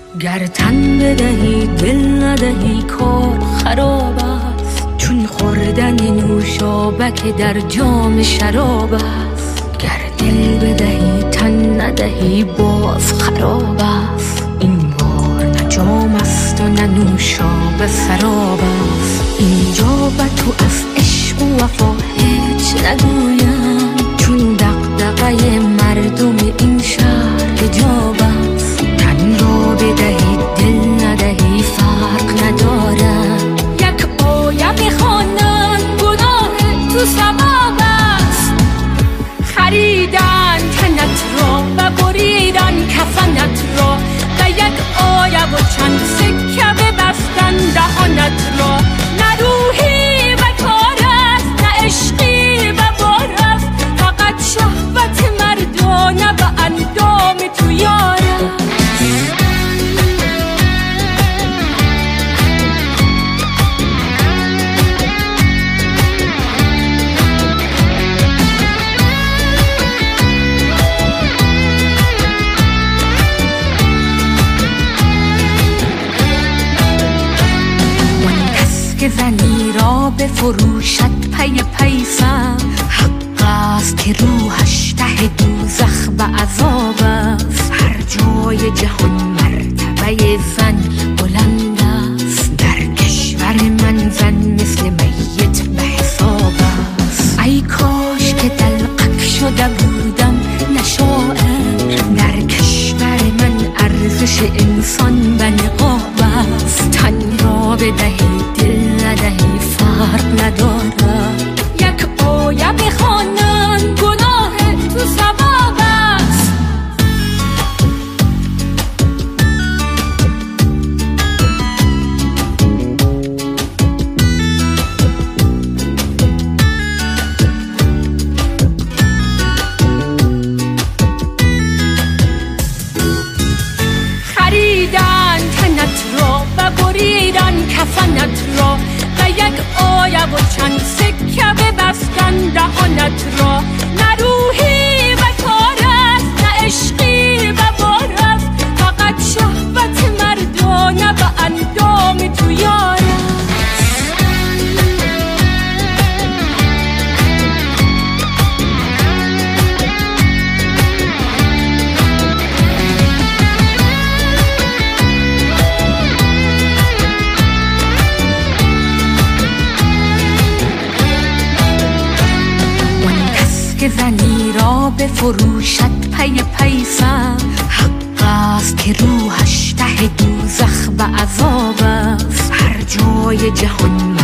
گر تن بدهی دل ندهی کار خراب است، چون خوردن نوشابک در جام شراب است. گر دل بدهی تن ندهی باز خراب است، این بار نه جام است و نه نوشابه سراب است. اینجا به تو از عشق و وفا هیچ نگویم، چون دغدغه مردم این شهر حجاب است. تن را بدهی دل ندهی فرق ندارد، یک آیه بخوانن گناه تو ثواب است. خریدن تنت را و بریدن کفنت را، و یک آیه و چند سکه ببستن دهانت را. نه روحی و کار است، نه عشقی و بار است، فقط شهوت مردانه و اندام تو یار است. که زنی را بفروشد پی پیسم، حق است که روحش ته دوزخ به عذاب است. هر جای جهان مرتبه زن بلند است، در کشور من زن مثل میت به حساب است. ای کاش که دلقک شده بودم نه شاعر، در کشور من ارزش انسان به نقاب است. تن را بدهی دل ندهی فرق ندارد، یک آیه بخوانن گناه تو ثواب است. خریدن تنت را و بریدن کفنت را، و یک آیه و چند سکه ببستن دهانت را. نه روحی و کار است، نه عشقی و بار است، فقط شهوت مردانه و اندام تو یار است. که زنی را بفروشد پی پیسم، حق است که روحش ته دوزخ به عذاب است. هر جای جهان